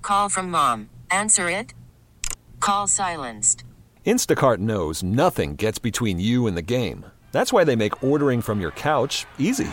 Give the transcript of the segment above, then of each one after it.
Call from mom. Answer it. Call silenced. Instacart knows nothing gets between you and the game. That's why they make ordering from your couch easy.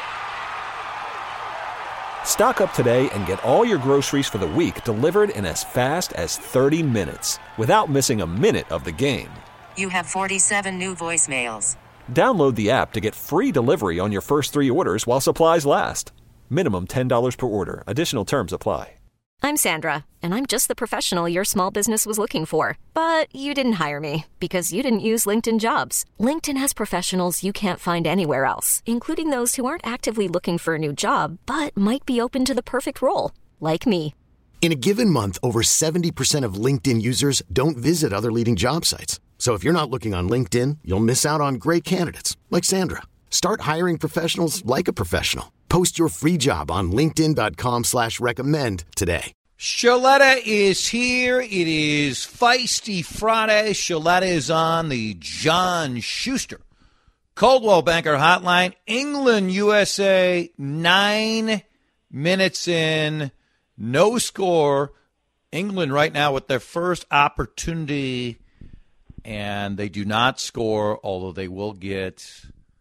Stock up today and get all your groceries for the week delivered in as fast as 30 minutes without missing a minute of the game. You have 47 new voicemails. Download the app to get free delivery on your first 3 orders while supplies last. Minimum $10 per order. Additional terms apply. I'm Sandra, and I'm just the professional your small business was looking for. But you didn't hire me because you didn't use LinkedIn Jobs. LinkedIn has professionals you can't find anywhere else, including those who aren't actively looking for a new job, but might be open to the perfect role, like me. In a given month, over 70% of LinkedIn users don't visit other leading job sites. So if you're not looking on LinkedIn, you'll miss out on great candidates like Sandra. Start hiring professionals like a professional. Post your free job on linkedin.com/recommend today. Shaletta is here. It is Feisty Friday. Shaletta is on the John Schuster Coldwell Banker Hotline. England, USA, 9 minutes in, no score. England right now with their first opportunity, and they do not score, although they will get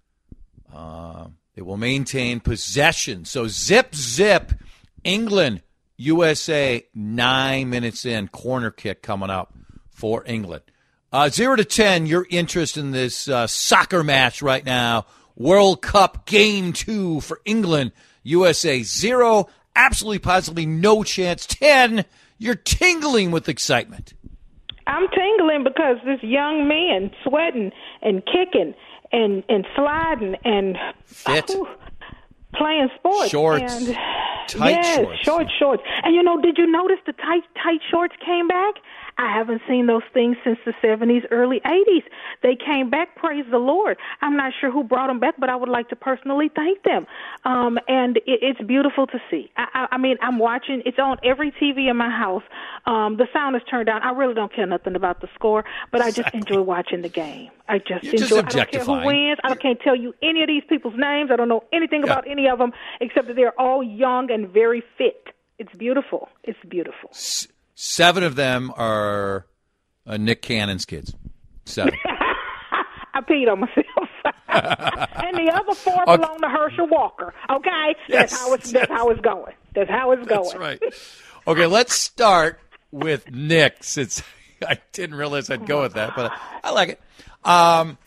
they will maintain possession. So zip, England, USA, 9 minutes in, corner kick coming up for England. 0 to 10, your interest in this soccer match right now. World Cup Game 2 for England, USA, 0, absolutely positively no chance. 10, you're tingling with excitement. I'm tingling because this young man sweating and kicking and sliding and fit. Playing sports. Shorts. And, tight shorts. Shorts. And, did you notice the tight shorts came back? I haven't seen those things since the 70s, early 80s. They came back, praise the Lord. I'm not sure who brought them back, but I would like to personally thank them. And it's beautiful to see. I mean, I'm watching. It's on every TV in my house. The sound is turned down. I really don't care nothing about the score, but I just enjoy watching the game. I just enjoy. I don't care who wins. I can't tell you any of these people's names. I don't know anything about any of them except that they're all young and very fit. It's beautiful. It's beautiful. 7 of them are Nick Cannon's kids. 7. I peed on myself. And the other 4 belong to Herschel Walker. Okay? Yes. That's how it's going. That's how it's going. That's right. Okay, let's start with Nick, since I didn't realize I'd go with that, but I like it.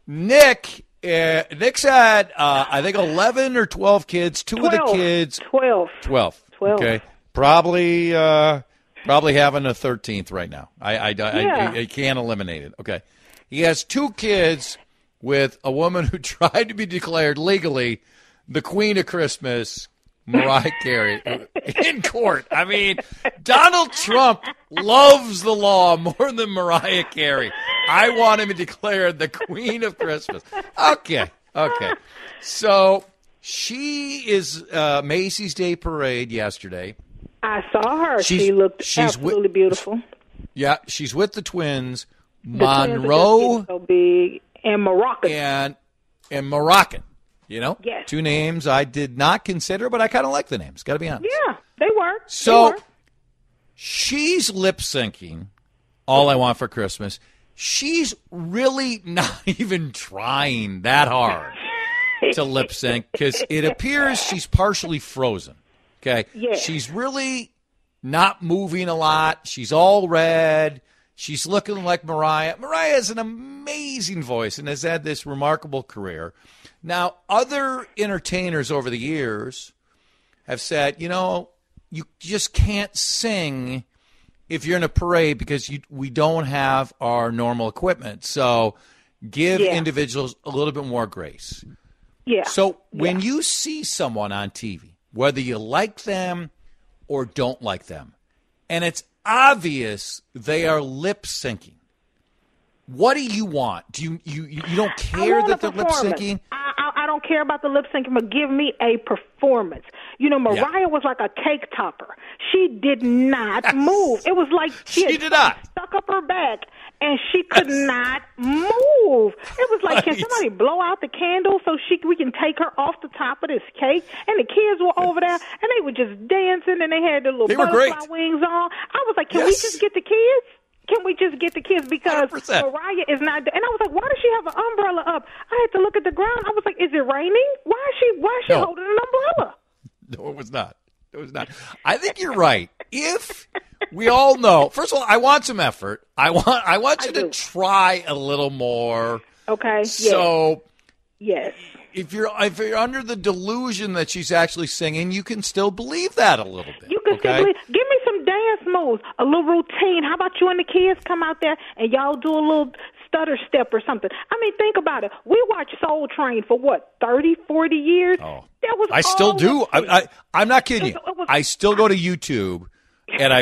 Nick's had, I think, 11 or 12 kids. 2 of the kids. 12. Okay. Probably having a 13th right now. I can't eliminate it. Okay. He has 2 kids with a woman who tried to be declared legally the Queen of Christmas, Mariah Carey, in court. I mean, Donald Trump loves the law more than Mariah Carey. I want him declared the Queen of Christmas. Okay. So she is Macy's Day Parade yesterday. I saw her. She looked absolutely beautiful. Yeah, she's with the twins, Monroe, so big, and Moroccan. And Moroccan. Yes. 2 names I did not consider, but I kind of like the names. Got to be honest. Yeah, they were. So she's lip syncing "All I Want for Christmas." She's really not even trying that hard to lip sync because it appears she's partially frozen. Okay. Yeah. She's really not moving a lot. She's all red. She's looking like Mariah. Mariah has an amazing voice and has had this remarkable career. Now, other entertainers over the years have said, you just can't sing if you're in a parade because we don't have our normal equipment. So give individuals a little bit more grace. Yeah. So when you see someone on TV, whether you like them or don't like them, and it's obvious they are lip syncing, what do you want? Do you don't care that they're lip syncing? I don't care about the lip syncing, but give me a performance. Mariah was like a cake topper. She did not move. It was like she did not stuck lock up her back, and she could not move. It was like, can somebody blow out the candle so we can take her off the top of this cake? And the kids were over there, and they were just dancing, and they had their little butterfly wings on. I was like, can we just get the kids? Can we just get the kids? Because 100%. Mariah is not. And I was like, why does she have an umbrella up? I had to look at the ground. I was like, is it raining? Why is she holding an umbrella? No, it was not. It was not. I think you're right. If we all know, first of all, I want some effort. I want you to try a little more. Okay. So yes. If you're under the delusion that she's actually singing, you can still believe that a little bit. You can still believe. Give me some dance moves, a little routine. How about you and the kids come out there and y'all do a little stutter step or something? I mean, think about it. We watched Soul Train for what, 30, 40 years? Oh, I still do. I'm not kidding you. I still go to YouTube and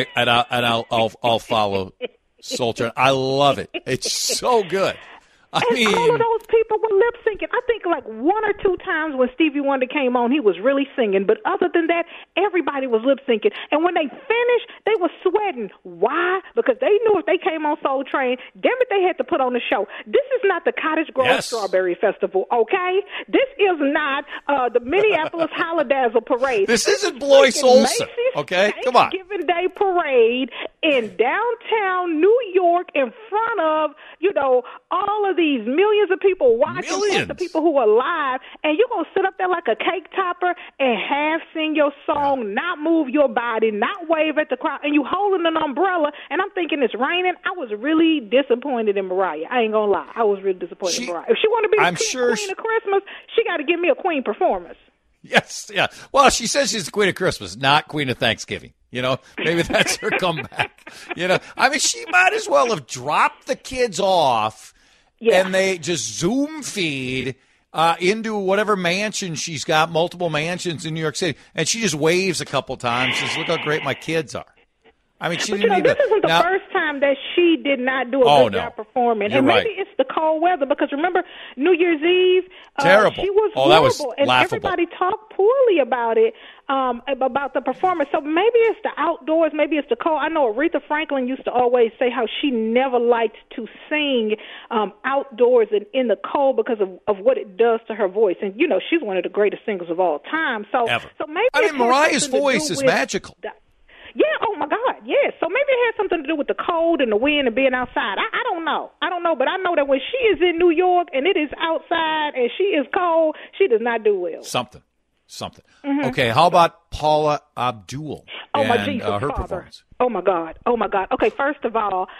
I'll follow Soul Train. I love it. It's so good. I mean, all of those people were lip syncing. I think like 1 or 2 times when Stevie Wonder came on, he was really singing. But other than that, everybody was lip syncing. And when they finished, they were sweating. Why? Because they knew if they came on Soul Train, damn it, they had to put on a show. This is not the Cottage Grove Strawberry Festival, okay? This is not the Minneapolis Holidazzle Parade. This isn't Blois Olson, okay? Come on. Thanksgiving Day Parade in downtown New York in front of, all of these millions of people watching, the people who are live, and you're going to sit up there like a cake topper and half sing your song, not move your body, not wave at the crowd, and you holding an umbrella, and I'm thinking it's raining. I was really disappointed in Mariah. I ain't going to lie. I was really disappointed in Mariah. If she want to be Queen of Christmas, she got to give me a Queen performance. Yes, yeah. Well, she says she's the Queen of Christmas, not Queen of Thanksgiving. Maybe that's her comeback. I mean, she might as well have dropped the kids off and they just Zoom feed into whatever mansion she's got, multiple mansions in New York City, and she just waves a couple times. Says, "Look how great my kids are." I mean, she didn't need this isn't the first time that she did not do a good job performing. You're and maybe it's the cold weather, because remember, New Year's Eve, terrible. She was horrible, that was and laughable. Everybody talked poorly about it, about the performance. So maybe it's the outdoors, maybe it's the cold. I know Aretha Franklin used to always say how she never liked to sing outdoors and in the cold because of what it does to her voice. And, she's one of the greatest singers of all time. So maybe Mariah's voice is magical. Yeah, oh my God, yes. So maybe it has something to do with the cold and the wind and being outside. I don't know, but I know that when she is in New York and it is outside and she is cold, she does not do well. Something. Mm-hmm. Okay, how about Paula Abdul and her performance? Oh my God. Okay, first of all,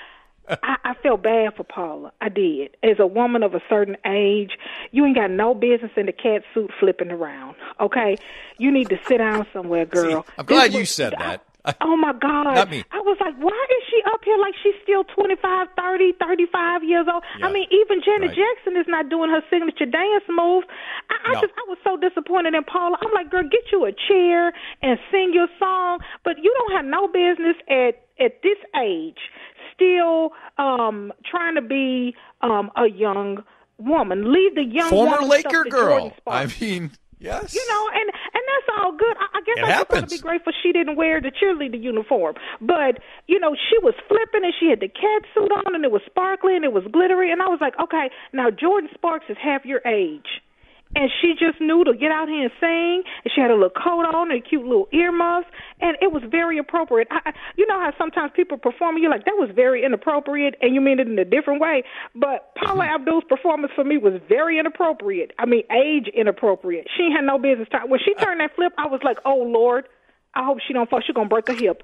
I felt bad for Paula. I did. As a woman of a certain age, you ain't got no business in the cat suit flipping around, okay? You need to sit down somewhere, girl. See, I'm glad you said that. Oh, my God. Not me. I was like, why is she up here like she's still 25, 30, 35 years old? Yeah. I mean, even Janet Jackson is not doing her signature dance moves. I was so disappointed in Paula. I'm like, girl, get you a chair and sing your song. But you don't have no business at this age still trying to be a young woman. Leave the young former woman Laker girl. I mean, yes. And that's all good. I guess I just want to be grateful she didn't wear the cheerleader uniform. But, she was flipping and she had the cat suit on and it was sparkly and it was glittery. And I was like, okay, now Jordan Sparks is half your age. And she just knew to get out here and sing. And she had a little coat on and cute little earmuffs. And it was very appropriate. You know how sometimes people perform and you're like, that was very inappropriate, and you mean it in a different way. But Paula Abdul's performance for me was very inappropriate. I mean, age inappropriate. She had no business. When she turned that flip, I was like, oh, Lord, I hope she don't fall. She's going to break her hip.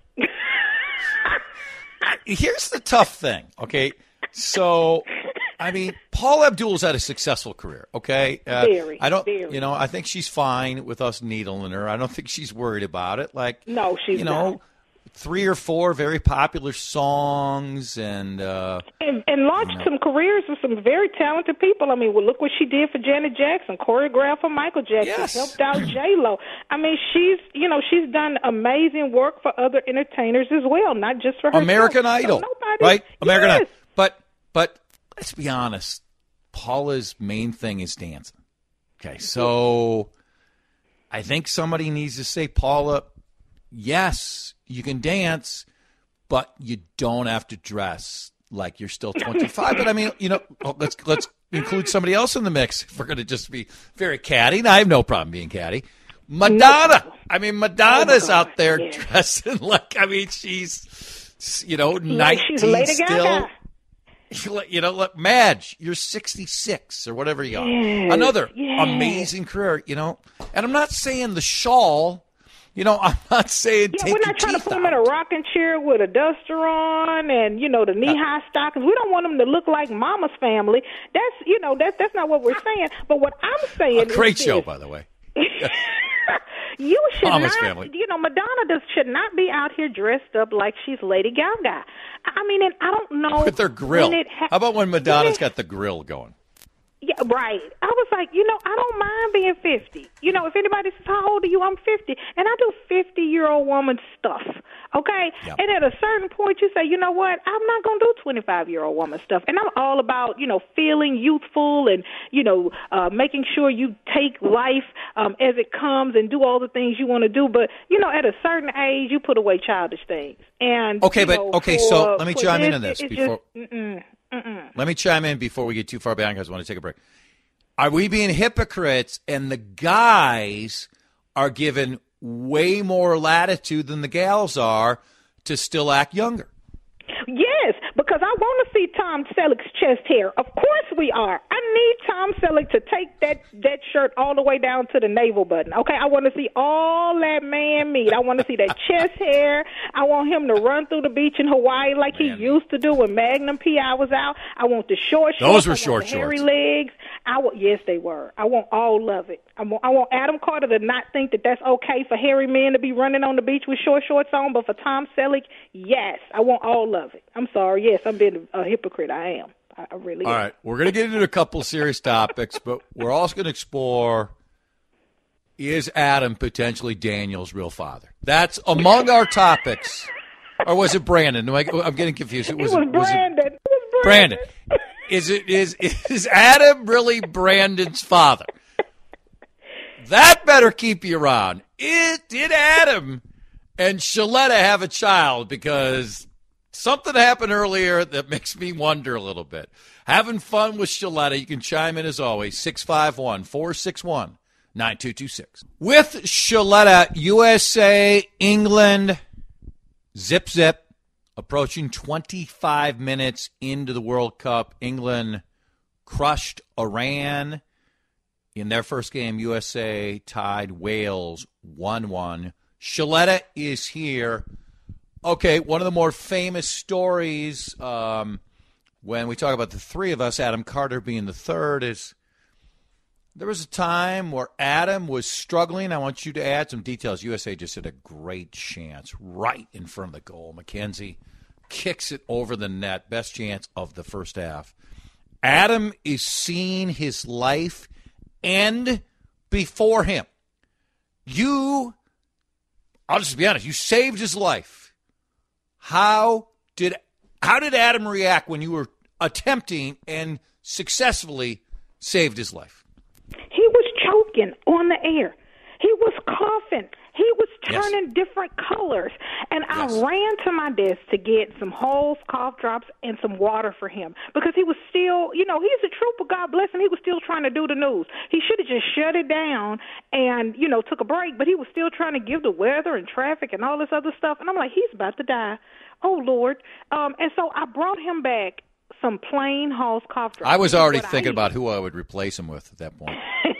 Here's the tough thing, okay? So, I mean, Paula Abdul's had a successful career, okay? Very. I think she's fine with us needling her. I don't think she's worried about it. No, she's not. 3 or 4 very popular songs and launched some careers with some very talented people. I mean, look what she did for Janet Jackson, choreographed for Michael Jackson, helped out J-Lo. I mean, she's done amazing work for other entertainers as well, not just for herself. American Idol, right? American Idol. But let's be honest, Paula's main thing is dancing. Okay, so I think somebody needs to say, Paula, yes, you can dance, but you don't have to dress like you're still 25. But I mean, let's include somebody else in the mix. If we're going to just be very catty, and I have no problem being catty. Madonna. No. I mean, Madonna's out there dressing like, I mean, she's, 19 she's Lady still. Gaga. Look, Madge, you're 66 or whatever you are. Another amazing career, and I'm not saying the shawl, I'm not saying take your teeth out. We're not trying to put them in a rocking chair with a duster on and, the knee-high stockings. We don't want them to look like Mama's Family. That's not what we're saying. But what I'm saying is great show, by the way. You should Mama's not, Family. Madonna should not be out here dressed up like she's Lady Gaga. I mean, and I don't know. With her grill. How about when Madonna's got the grill going? Yeah, right. I was like, I don't mind being 50. If anybody says, how old are you? I'm 50. And I do 50-year-old woman stuff, okay? Yep. And at a certain point, you say, you know what? I'm not going to do 25-year-old woman stuff. And I'm all about, feeling youthful and, making sure you take life as it comes and do all the things you want to do. But, at a certain age, you put away childish things. And so let me chime in on this before. Let me chime in before we get too far back because I want to take a break. Are we being hypocrites and the guys are given way more latitude than the gals are to still act younger? Yes, because I want to see Tom Selleck's chest hair. Of course we are. I need Tom Selleck to take that shirt all the way down to the navel button. Okay, I want to see all that man meat. I want to see that chest hair. I want him to run through the beach in Hawaii like he used to do when Magnum P.I. was out. I want the short shorts. Those were short shorts. Hairy legs. Yes, they were. I want all of it. I want Adam Carter to not think that that's okay for hairy men to be running on the beach with short shorts on, but for Tom Selleck, yes, I want all of it. I'm sorry. Yes, I'm being a hypocrite. I am. I really am. All right. We're going to get into a couple of serious topics, but we're also going to explore, is Adam potentially Daniel's real father? That's among our topics. Or was it Brandon? I'm getting confused. It was Brandon. It was Brandon. Is Adam really Brandon's father? That better keep you around. Did Adam and Shaletta have a child? Because something happened earlier that makes me wonder a little bit. Having fun with Shaletta. You can chime in as always. 651-461-9226. With Shaletta, USA, England, zip. Approaching 25 minutes into the World Cup, England crushed Iran. In their first game, USA tied Wales 1-1. Shaletta is here. Okay, one of the more famous stories when we talk about the three of us, Adam Carter being the third, is there was a time where Adam was struggling. I want you to add some details. USA just had a great chance right in front of the goal. McKenzie kicks it over the net. Best chance of the first half. Adam is seeing his life end before him. I'll just be honest, you saved his life. How did Adam react when you were attempting and successfully saved his life? He was choking on the air. He was coughing. He was turning different colors. And I ran to my desk to get some Halls cough drops and some water for him because he was still, he's a trooper, God bless him. He was still trying to do the news. He should have just shut it down and, took a break, but he was still trying to give the weather and traffic and all this other stuff. And I'm like, he's about to die. Oh, Lord. And so I brought him back some plain Halls cough drops. I was already thinking about who I would replace him with at that point.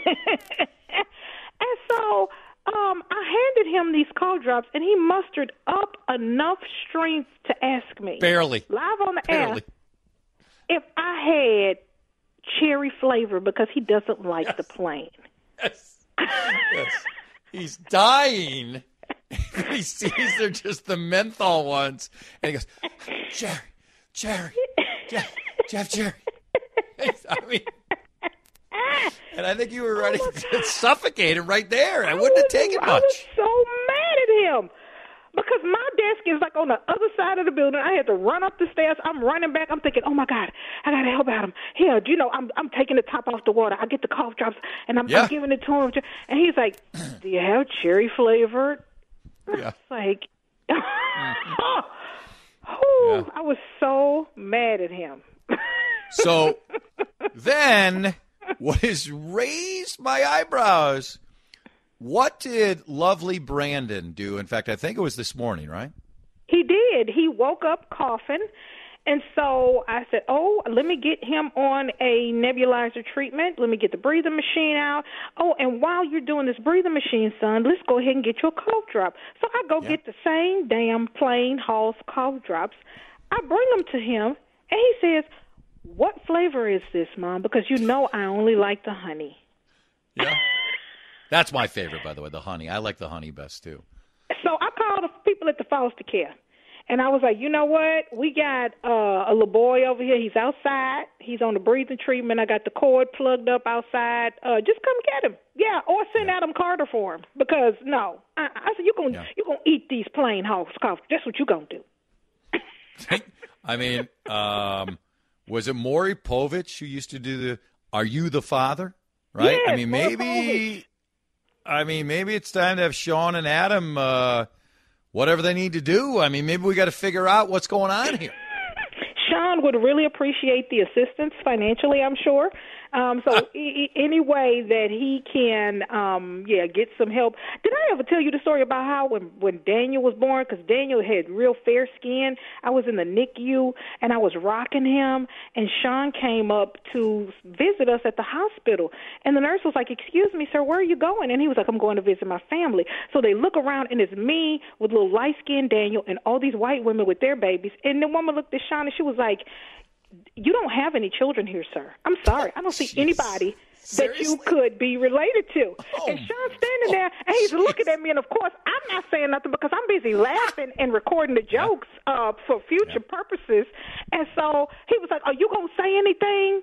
And so I handed him these cough drops, and he mustered up enough strength to ask me, barely, live on the air, if I had cherry flavor because he doesn't like the plain. Yes. He's dying. He sees they're just the menthol ones, and he goes, Jerry. I mean, and I think you were ready to suffocate him right there. I wouldn't have taken much. I was so mad at him because my desk is like on the other side of the building. I had to run up the stairs. I'm running back. I'm thinking, oh my God, I got to help Adam. Here, I'm taking the top off the water. I get the cough drops and I'm giving it to him. And he's like, do you have cherry flavored? Yeah. It's like, Yeah. I was so mad at him. So then what has raised my eyebrows, what did lovely Brandon do? In fact, I think it was this morning, right? He did. He woke up coughing. And so I said, let me get him on a nebulizer treatment. Let me get the breathing machine out. Oh, and while you're doing this breathing machine, son, let's go ahead and get you a cough drop. So I go get the same damn plain Hall's cough drops. I bring them to him, and he says, what flavor is this, Mom? Because you know I only like the honey. Yeah. That's my favorite, by the way, the honey. I like the honey best, too. So I called the people at the foster care. And I was like, you know what? We got a little boy over here. He's outside. He's on the breathing treatment. I got the cord plugged up outside. Just come get him. Yeah, or send Adam Carter for him. Because, no. I said, you're gonna eat these plain Hall's coffee. That's what you're going to do. I mean, was it Maury Povich who used to do the Are You the Father? Right? Yes, I mean, maybe it's time to have Sean and Adam whatever they need to do. I mean, maybe we got to figure out what's going on here. Sean would really appreciate the assistance financially, I'm sure. Any way that he can, get some help. Did I ever tell you the story about how when Daniel was born, because Daniel had real fair skin, I was in the NICU, and I was rocking him, and Sean came up to visit us at the hospital. And the nurse was like, excuse me, sir, where are you going? And he was like, I'm going to visit my family. So they look around, and it's me with little light-skinned Daniel and all these white women with their babies. And the woman looked at Sean, and she was like, you don't have any children here, sir. I'm sorry. I don't see anybody that you could be related to. And Sean's standing there, and he's looking at me, and, of course, I'm not saying nothing because I'm busy laughing and recording the jokes for future purposes. And so he was like, are you going to say anything?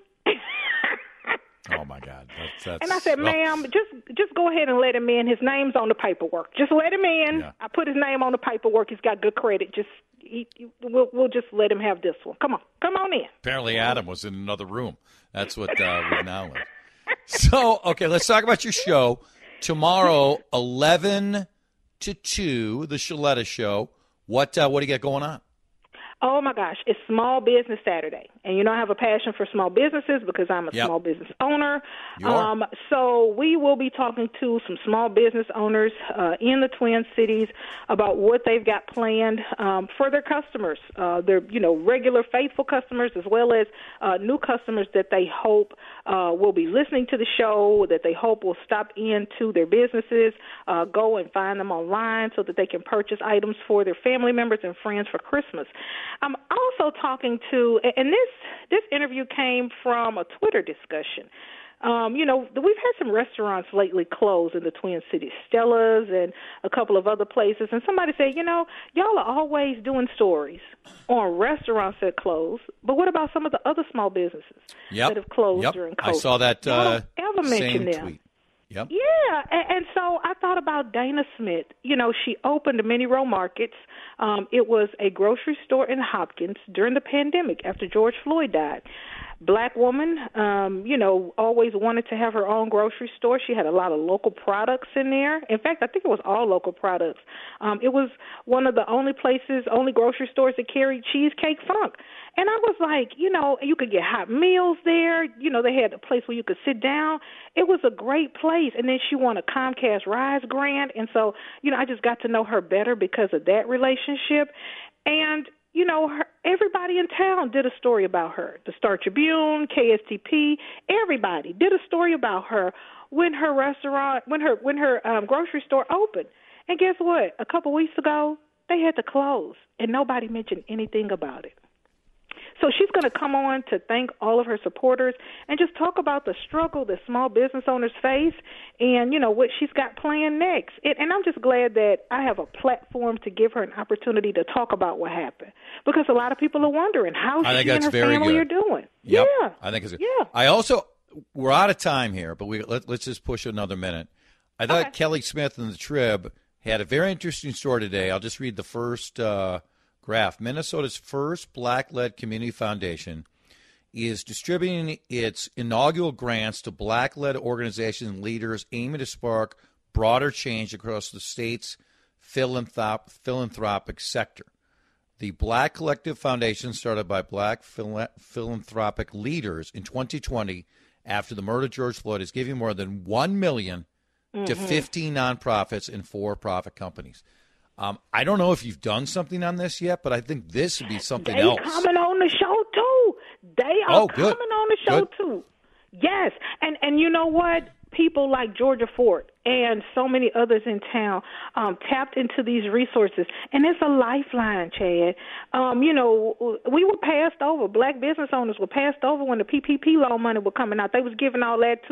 Oh, my God. That's, and I said, ma'am, just go ahead and let him in. His name's on the paperwork. Just let him in. Yeah. I put his name on the paperwork. He's got good credit. We'll just let him have this one. Come on in. Apparently Adam was in another room. That's what we're now in. So, okay, let's talk about your show. Tomorrow, 11 to 2, the Shaletta Show. What do you got going on? Oh, my gosh. It's Small Business Saturday. And, you know, I have a passion for small businesses because I'm a small business owner. So we will be talking to some small business owners in the Twin Cities about what they've got planned for their customers, their, regular faithful customers, as well as new customers that they hope will be listening to the show, that they hope will stop into their businesses, go and find them online so that they can purchase items for their family members and friends for Christmas. I'm also talking to, and this interview came from a Twitter discussion. We've had some restaurants lately close in the Twin Cities, Stella's and a couple of other places. And somebody said, y'all are always doing stories on restaurants that close, but what about some of the other small businesses that have closed during COVID? I saw that same tweet. Yep. Yeah, and so I thought about Dana Smith. She opened Mini Row Markets. It was a grocery store in Hopkins during the pandemic after George Floyd died. Black woman, always wanted to have her own grocery store. She had a lot of local products in there. In fact, I think it was all local products. It was one of the only grocery stores that carried Cheesecake Funk. And I was like, you could get hot meals there. They had a place where you could sit down. It was a great place. And then she won a Comcast Rise grant. And so, I just got to know her better because of that relationship. And, everybody in town did a story about her. The Star Tribune, KSTP, everybody did a story about her when her grocery store opened. And guess what? A couple weeks ago, they had to close, and nobody mentioned anything about it. So she's going to come on to thank all of her supporters and just talk about the struggle that small business owners face and, what she's got planned next. And I'm just glad that I have a platform to give her an opportunity to talk about what happened because a lot of people are wondering how she and her family are doing. Yep. Yeah. I think it's good. Yeah. We're out of time here, but let's just push another minute. I thought Kelly Smith in the Trib had a very interesting story today. I'll just read the first graph. Minnesota's first Black-led community foundation is distributing its inaugural grants to Black-led organizations and leaders aiming to spark broader change across the state's philanthropic sector. The Black Collective Foundation, started by black philanthropic leaders in 2020 after the murder of George Floyd, is giving more than $1 million to 15 nonprofits and for-profit companies. I don't know if you've done something on this yet, but I think this would be something else. They coming on the show, too. They are coming on the show, too. Yes. And you know what? People like Georgia Fort and so many others in town tapped into these resources. And it's a lifeline, Chad. We were passed over. Black business owners were passed over when the PPP loan money was coming out. They was giving all that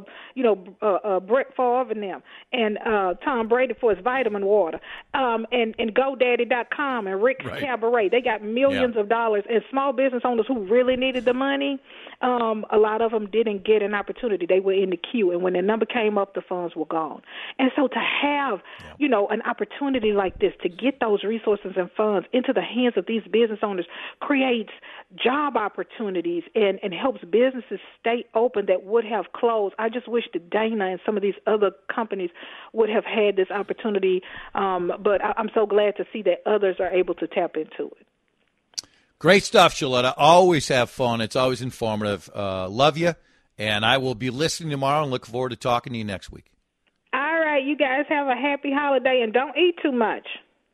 to, Brett Favre and them and Tom Brady for his vitamin water and GoDaddy.com and Rick's Cabaret. They got millions of dollars. And small business owners who really needed the money, a lot of them didn't get an opportunity. They were in the queue. And when the number came up, the funds were gone. And so to have, an opportunity like this, to get those resources and funds into the hands of these business owners creates job opportunities and helps businesses stay open that would have closed. I just wish that Dana and some of these other companies would have had this opportunity, but I'm so glad to see that others are able to tap into it. Great stuff, Shaletta. Always have fun. It's always informative. Love you, and I will be listening tomorrow and look forward to talking to you next week. All right, you guys have a happy holiday, and don't eat too much.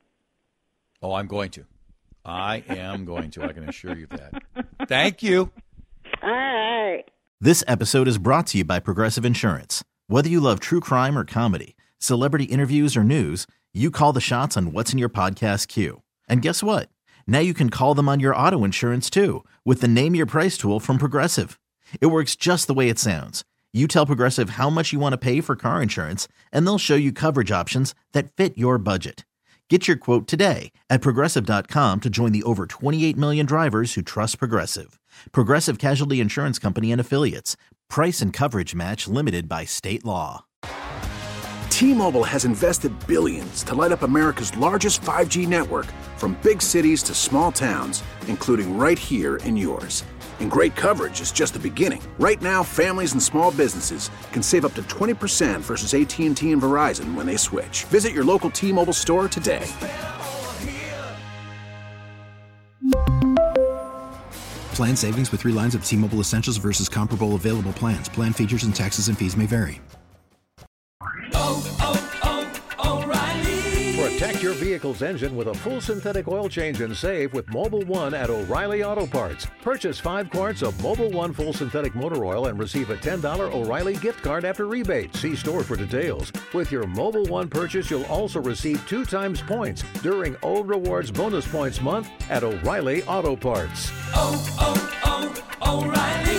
Oh, I'm going to. I am going to. I can assure you that. Thank you. All right. This episode is brought to you by Progressive Insurance. Whether you love true crime or comedy, celebrity interviews or news, you call the shots on what's in your podcast queue. And guess what? Now you can call them on your auto insurance, too, with the Name Your Price tool from Progressive. It works just the way it sounds. You tell Progressive how much you want to pay for car insurance, and they'll show you coverage options that fit your budget. Get your quote today at Progressive.com to join the over 28 million drivers who trust Progressive. Progressive Casualty Insurance Company and Affiliates. Price and coverage match limited by state law. T-Mobile has invested billions to light up America's largest 5G network, from big cities to small towns, including right here in yours. And great coverage is just the beginning. Right now, families and small businesses can save up to 20% versus AT&T and Verizon when they switch. Visit your local T-Mobile store today. Plan savings with 3 lines of T-Mobile Essentials versus comparable available plans. Plan features and taxes and fees may vary. Protect your vehicle's engine with a full synthetic oil change and save with Mobil 1 at O'Reilly Auto Parts. Purchase 5 quarts of Mobil 1 full synthetic motor oil and receive a $10 O'Reilly gift card after rebate. See store for details. With your Mobil 1 purchase, you'll also receive 2 times points during O Rewards Bonus Points Month at O'Reilly Auto Parts. O'Reilly.